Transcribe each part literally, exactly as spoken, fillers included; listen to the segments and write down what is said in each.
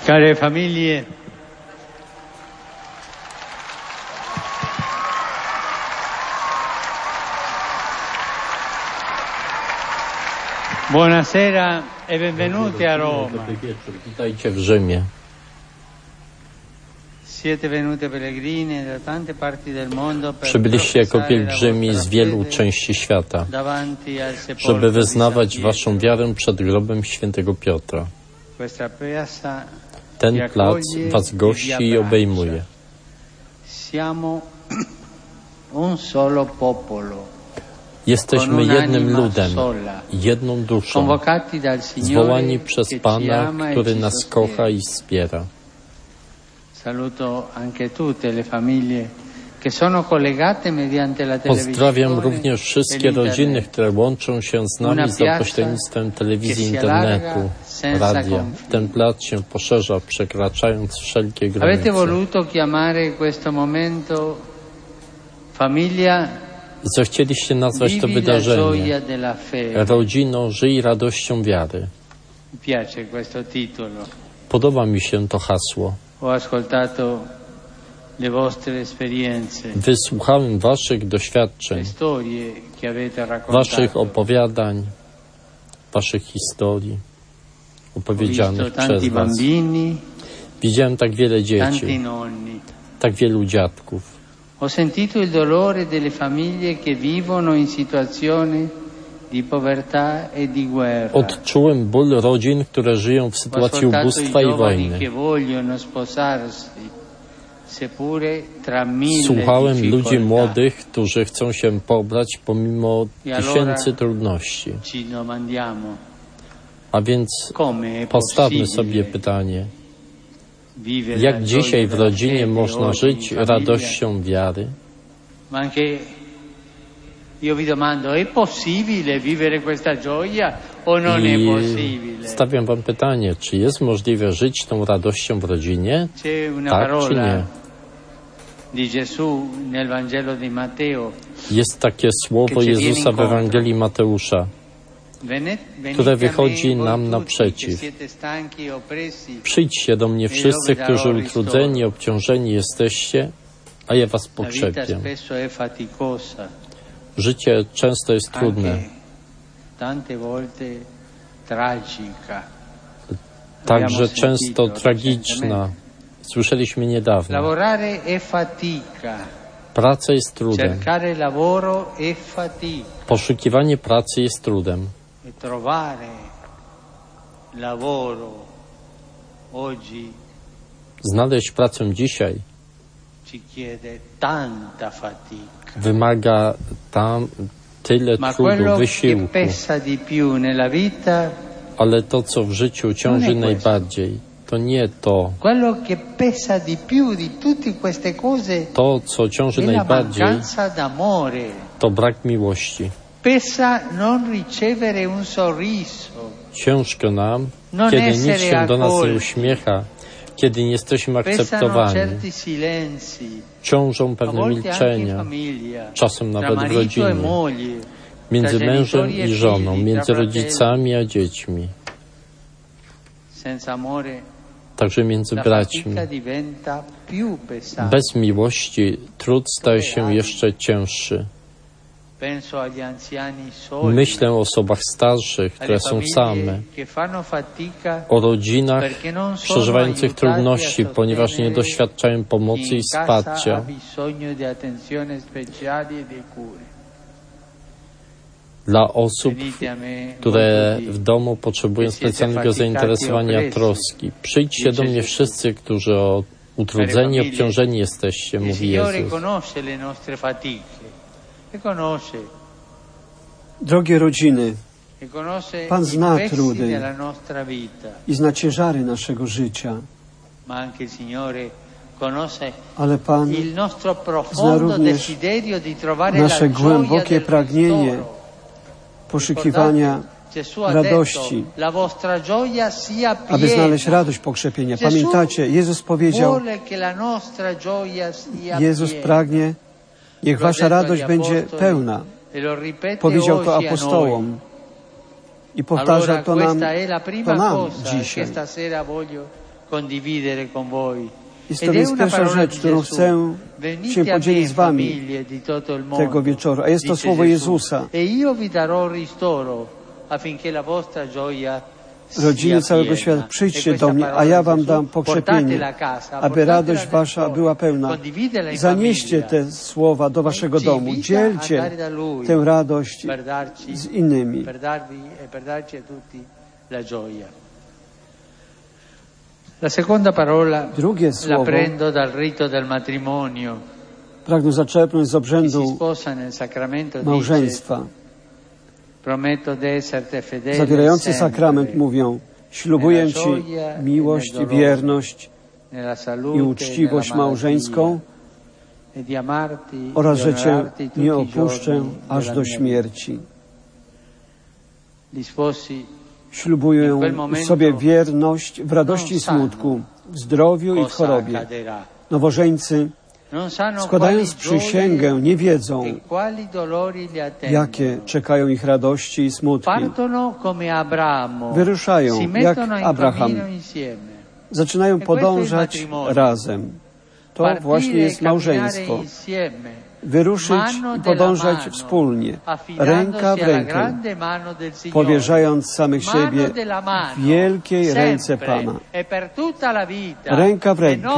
Care famiglie, buonasera e benvenuti a Roma. Dobry wieczór, witajcie w Rzymie. Siete venute pellegrini da tante parti del mondo per Przybyliście jako pielgrzymi z wielu części świata, żeby wyznawać waszą wiarę przed grobem świętego Piotra. Ten plac was gości i obejmuje. Jesteśmy jednym ludem, jedną duszą, zwołani przez Pana, który nas kocha i wspiera. Pozdrawiam również wszystkie rodziny, które łączą się z nami za pośrednictwem telewizji, internetu, radia. Ten plac się poszerza, przekraczając wszelkie granice. Zechcieliście nazwać to wydarzenie rodziną żyj radością wiary. Podoba mi się to hasło. Wysłuchałem waszych doświadczeń, waszych opowiadań, waszych historii opowiedzianych przez was. Widziałem tak wiele dzieci, tak wielu dziadków. Ho sentito il dolore delle famiglie che vivono in situazioni di povertà e di guerra. Odczułem ból rodzin, które żyją w sytuacji ubóstwa i wojny. Słuchałem ludzi młodych, którzy chcą się pobrać pomimo tysięcy trudności. A więc postawmy sobie pytanie, jak dzisiaj w rodzinie można żyć radością wiary? I stawiam wam pytanie, czy jest możliwe żyć tą radością w rodzinie? Tak czy nie? Jest takie słowo Jezusa w Ewangelii Mateusza, które wychodzi nam naprzeciw. Przyjdźcie do mnie wszyscy, którzy utrudzeni, obciążeni jesteście, a ja was pokrzepię. Życie często jest trudne, także często tragiczna. Słyszeliśmy niedawno. Praca jest trudem. Poszukiwanie pracy jest trudem. Znaleźć pracę dzisiaj wymaga tam tyle trudu, wysiłku, ale to, co w życiu ciąży najbardziej, to nie to. To, co ciąży najbardziej, to brak miłości. Ciężko nam, kiedy nikt się do nas nie uśmiecha, kiedy nie jesteśmy akceptowani. Ciążą pewne milczenia, czasem nawet w rodzinie, między mężem i żoną, między rodzicami a dziećmi, także między braćmi. Bez miłości trud staje się jeszcze cięższy. Myślę o osobach starszych, które są same, o rodzinach przeżywających trudności, ponieważ nie doświadczają pomocy i wsparcia. Dla osób, które w domu potrzebują specjalnego zainteresowania, troski. Przyjdźcie do mnie wszyscy, którzy o utrudzeni, obciążeni jesteście, mówi Jezus. Drogie rodziny, Pan zna trudy i zna ciężary naszego życia, ale Pan zna również nasze głębokie pragnienie poszukiwania radości, aby znaleźć radość pokrzepienia. Pamiętacie, Jezus powiedział, Jezus pragnie, niech wasza radość będzie pełna. Powiedział to apostołom i powtarza to nam, to nam dzisiaj. condividere con voi. I to jest pierwsza rzecz, którą chcę się podzielić z wami tego wieczoru. A jest to słowo Jezusa. Rodziny całego świata, przyjdźcie do mnie, a ja wam dam pokrzepienie, aby radość wasza była pełna. Zanieście te słowa do waszego domu. Dzielcie tę radość z innymi. La seconda parola Drugie la słowo prendo dal rito del matrimonio. Pragnę zaczerpnąć z Chi si obrzędu sposa nel sacramento małżeństwa. Prometto d'esserte fedele Zawierający sempre, sakrament mówią: ślubuję Ci miłość, wierność nella salute, i uczciwość nella małżeńską malattia, e di amarti, oraz di że Cię onorarti tutti nie i opuszczę giorni aż della do mia śmierci. Gli sposi Ślubuję sobie wierność w radości i smutku, w zdrowiu i w cosa chorobie. accadrà. Nowożeńcy, Non sanno składając quali przysięgę, gioie nie wiedzą, e quali dolori li attendono. jakie czekają ich radości i smutki. Partono come Abramo, Wyruszają si jak mettono in Abraham. cammino insieme. Zaczynają podążać razem. To właśnie jest małżeństwo. Wyruszyć i podążać wspólnie, ręka w rękę, powierzając samych siebie w wielkiej ręce Pana. Ręka w rękę,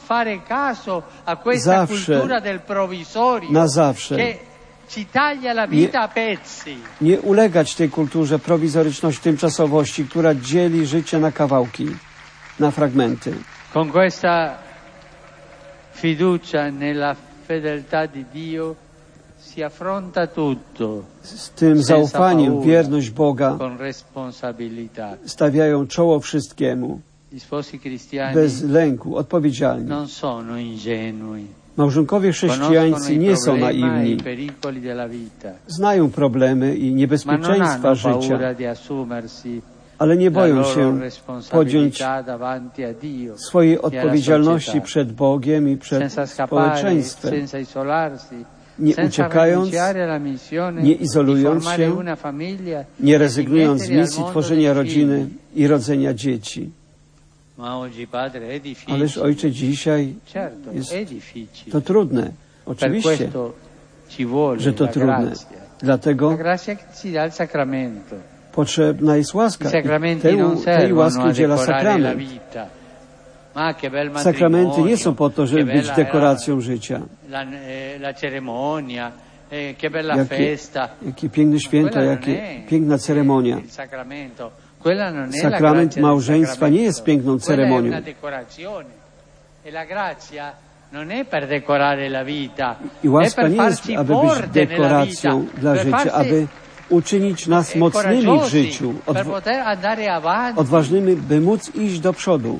zawsze, na zawsze. Nie, nie ulegać tej kulturze prowizoryczności, tymczasowości, która dzieli życie na kawałki, na fragmenty. Con questa fiducia nella fedeltà di Dio si affronta tutto. Z tym zaufaniem wierność Boga con responsabilità. Stawiają czoło wszystkiemu, Gli sposi cristiani bez lęku, odpowiedzialni. non sono ingenui. Małżonkowie chrześcijańscy nie są Conoscono i problemi e naiwni. i pericoli della vita, Znają problemy i ma non niebezpieczeństwa hanno życia, paura di assumersi ale nie la boją loro się podjąć responsabilità davanti a Dio swojej e alla odpowiedzialności società. przed Bogiem i przed Senza scappare, społeczeństwem, senza isolarsi, nie senza uciekając, rinunciare alla missione nie di izolując formare się, una famiglia nie e di rezygnując z mettere al misji mondo tworzenia dei rodziny figli. i rodzenia dzieci. Ma oggi, padre, è difficile. Ależ Ojcze, dzisiaj Certo, jest è difficile. to trudne. Per Oczywiście, questo ci vuole że to la trudne. grazia. Dlatego La grazia che ci dà il sacramento. potrzebna jest I łaska. I sacramenti tę, non tej servono łaski a udziela decorare la sakrament. vita. Ma che bel Sakramenty nie matrimonio, są po to, żeby che być bella dekoracją życia. la, eh, la cerimonia, eh, che bella Jakie, festa. jakie piękne święto, Quella non jakie è piękna ceremonia. il sacramento. Quella non è la Sakrament grazia del małżeństwa sacramento. nie jest piękną Quella è ceremonią. una decorazione. E la grazia non è per decorare la vita, I è łaska per nie jest, farci aby być forte nella dekoracją vita, dla per życia, farci aby uczynić nas eh, mocnymi w coraggiosi, życiu, per odw- poter andare avanti. odważnymi, by móc iść do przodu.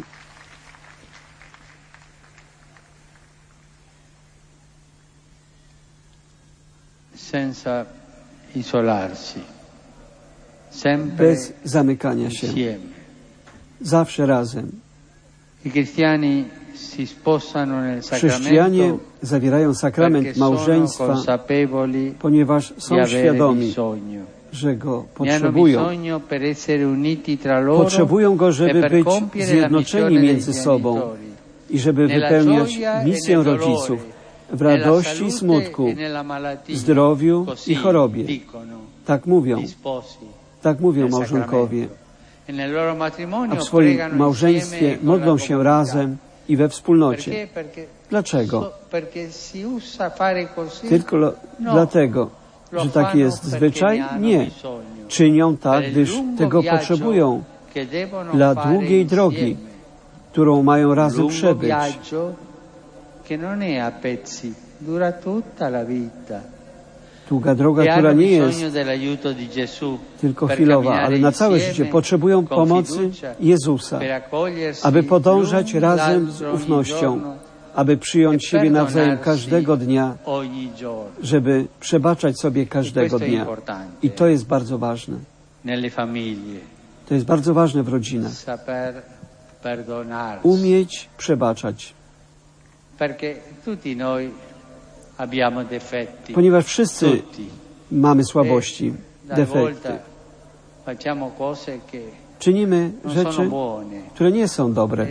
Senza isolarsi, sempre Bez zamykania się. insieme. Zawsze razem. I cristiani si sposano nel Chrześcijanie sacramento zawierają sakrament perché sono małżeństwa, consapevoli ponieważ di są avere świadomi, bisogno. że go Ne hanno potrzebują. bisogno per essere uniti tra loro Potrzebują go, e żeby per być compiere la zjednoczeni missione dei między sobą genitori. i żeby Nella wypełniać gioia e misję nel dolore, rodziców w nella radości i salute smutku, e nella malattia. zdrowiu Così i chorobie. dicono Tak mówią, gli sposi tak mówią nel małżonkowie. sacramento. E nel loro matrimonio A w swoim pregano małżeństwie insieme con modlą la się comunità. razem i we wspólnocie. Perché? Perché Dlaczego? so- perché si usa fare così? Tylko lo, No. dlatego, Lo że taki fanno jest perché zwyczaj? ne hanno Nie. bisogno. Czynią tak, Per il gdyż lungo tego viaggio potrzebują che devono dla fare długiej drogi, insieme. którą mają razem Lungo przebyć. viaggio che non è a pezzi, dura tutta la vita. Długa droga, E która hanno nie bisogno jest dell'aiuto di Gesù tylko per chwilowa, camminare ale na całe insieme, życie potrzebują con pomocy fiducia, Jezusa, per accogliersi aby podążać l'un razem z l'altro ogni ufnością, giorno, aby przyjąć e siebie nawzajem perdonarsi każdego dnia, ogni giorno. żeby przebaczać sobie E każdego questo è dnia. importante I to jest bardzo ważne. nelle famiglie, To jest bardzo ważne w rodzinach. saper perdonarsi. Umieć przebaczać. Perché tutti noi abbiamo defetti, Ponieważ wszyscy tutti. mamy słabości, Talvolta defekty. facciamo cose che czynimy rzeczy, które nie są dobre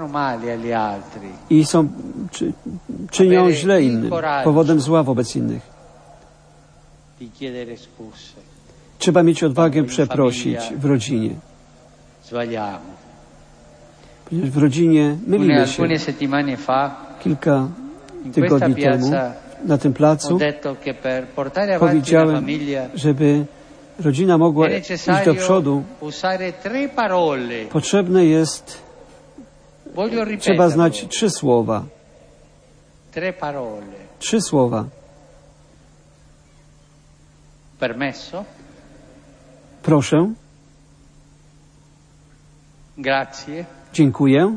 i są, czy, czynią źle innym, powodem zła wobec innych. Trzeba mieć odwagę przeprosić w rodzinie. Ponieważ w rodzinie mylimy się. Kilka tygodni temu na tym placu powiedziałem, żeby rodzina mogła iść do przodu, potrzebne jest, trzeba znać trzy słowa. Trzy słowa. Permesso. Proszę. Grazie. Dziękuję.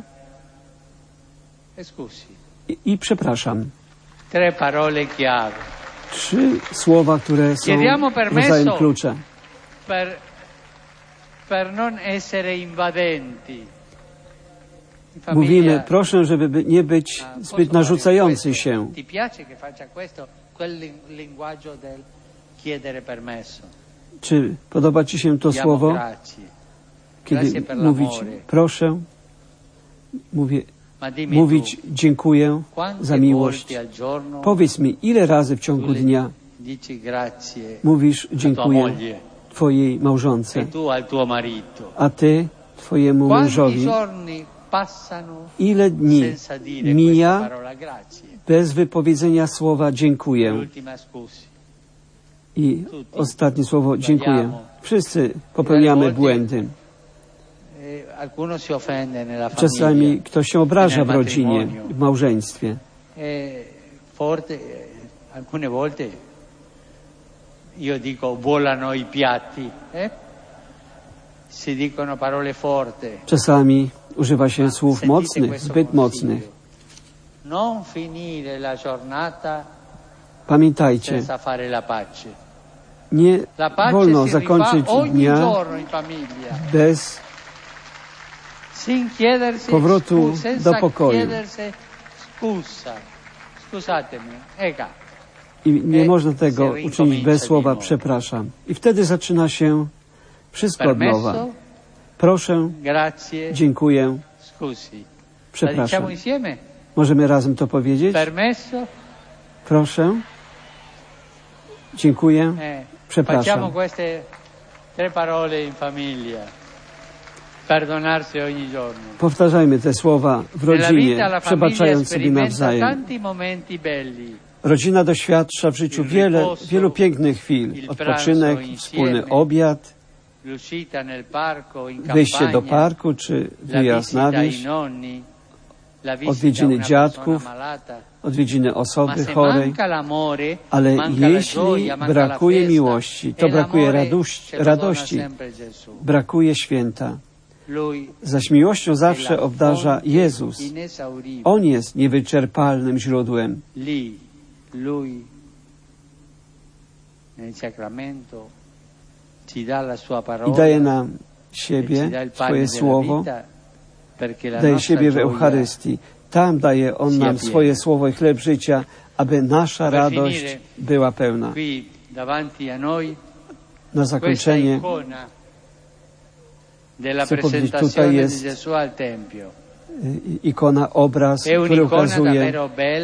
Scusi. I, i przepraszam. Tre parole chiave. Trzy słowa, które są rodzajem klucza. Per, per non essere invadenti. Mówimy, proszę, żeby nie być zbyt narzucający się. Czy podoba Ci się to słowo? Kiedy mówić proszę, mówię, mówić dziękuję za miłość. Powiedz mi, ile razy w ciągu dnia mówisz dziękuję Twojej małżonce, a Ty Twojemu mężowi. Ile dni mija bez wypowiedzenia słowa dziękuję? I ostatnie słowo dziękuję. Wszyscy popełniamy błędy. Czasami ktoś się obraża w rodzinie, w małżeństwie. Io dico volano i piatti, eh? Si dicono parole forti. Czasami używa się słów mocnych, zbyt mocnych. Non finire la giornata Pamiętajcie, senza fare la pace. Nie wolno zakończyć dnia bez powrotu do pokoju. I nie można tego uczynić bez słowa przepraszam. I wtedy zaczyna się wszystko od nowa. Proszę, dziękuję, przepraszam. Możemy razem to powiedzieć? Proszę, dziękuję, przepraszam. Powtarzajmy te słowa w rodzinie, przebaczając sobie nawzajem. Rodzina doświadcza w życiu wiele, wielu pięknych chwil. Odpoczynek, wspólny obiad, wyjście do parku czy wyjazd na wieś, odwiedziny dziadków, odwiedziny osoby chorej. Ale jeśli brakuje miłości, to brakuje radości, radości, brakuje święta. Zaś miłością zawsze obdarza Jezus. On jest niewyczerpalnym źródłem. I daje nam siebie, swoje słowo, daje siebie w Eucharystii. Tam daje On nam swoje słowo i chleb życia, aby nasza radość była pełna. Na zakończenie chcę powiedzieć, tutaj jest ikona, obraz, który ukazuje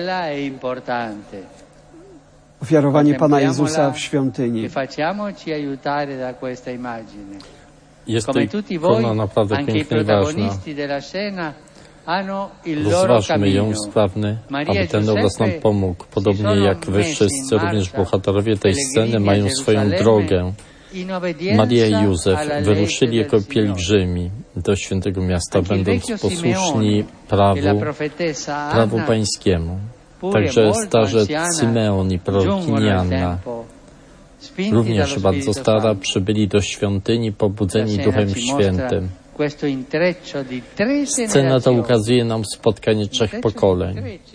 ofiarowanie Pana Jezusa w świątyni. Jest to ikona naprawdę piękna i ważna. Rozważmy ją sprawny, aby ten obraz nam pomógł. Podobnie jak wy wszyscy, również bohaterowie tej sceny mają swoją drogę. Maria i Józef wyruszyli jako pielgrzymi do świętego miasta, będąc posłuszni prawu, prawu pańskiemu. Także starzec Symeon i prorokini Anna, również bardzo stara, przybyli do świątyni pobudzeni Duchem Świętym. Scena ta ukazuje nam spotkanie trzech pokoleń.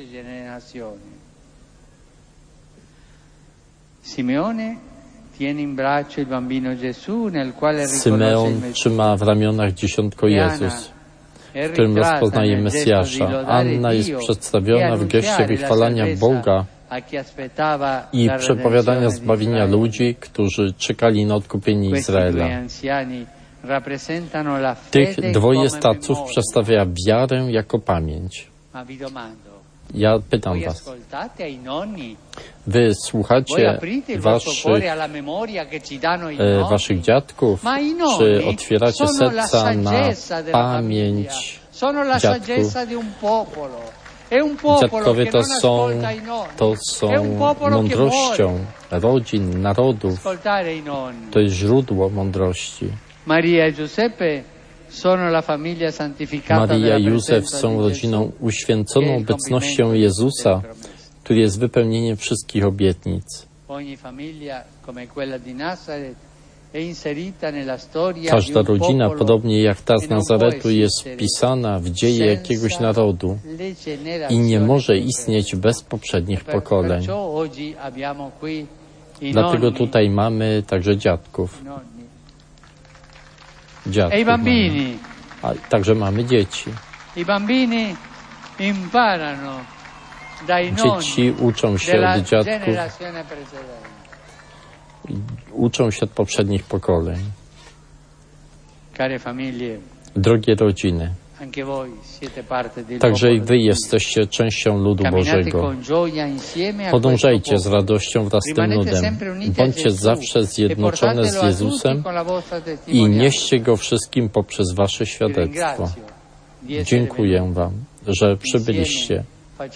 Symeon trzyma w ramionach dzieciątko Jezus, w którym rozpoznaje Mesjasza. Anna jest przedstawiona w geście wychwalania Boga i przepowiadania zbawienia ludzi, którzy czekali na odkupienie Izraela. Tych dwoje staców przedstawia wiarę jako pamięć. Ja pytam was, wy słuchacie waszych, e, waszych dziadków, czy otwieracie serca na pamięć dziadków? Dziadkowie to są, to są mądrością rodzin, narodów. To jest źródło mądrości. Maria i Giuseppe sono la famiglia santificata. Maria i Józef są rodziną uświęconą obecnością Jezusa, który jest wypełnieniem wszystkich obietnic. Każda rodzina, podobnie jak ta z Nazaretu, jest wpisana w dzieje jakiegoś narodu i nie może istnieć bez poprzednich pokoleń. Dlatego tutaj mamy także dziadków. Dziadków mamy. A także mamy dzieci. Dzieci uczą się od dziadków, uczą się od poprzednich pokoleń. Drogie rodziny, także i wy jesteście częścią ludu Bożego. Podążajcie z radością wraz z tym ludem. Bądźcie zawsze zjednoczone z Jezusem i nieście Go wszystkim poprzez wasze świadectwo. Dziękuję wam, że przybyliście.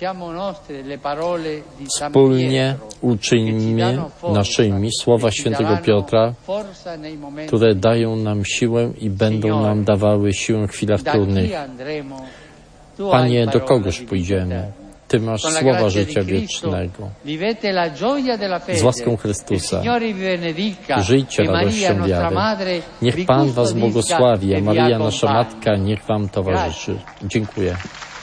Wspólnie uczyńmy naszymi słowa świętego Piotra, które dają nam siłę i będą nam dawały siłę w chwilach trudnych. Panie, do kogoż pójdziemy? Ty masz słowa życia wiecznego. Z łaską Chrystusa żyjcie radością wiary. Niech Pan was błogosławi, a Maryja, nasza Matka, niech wam towarzyszy. Dziękuję.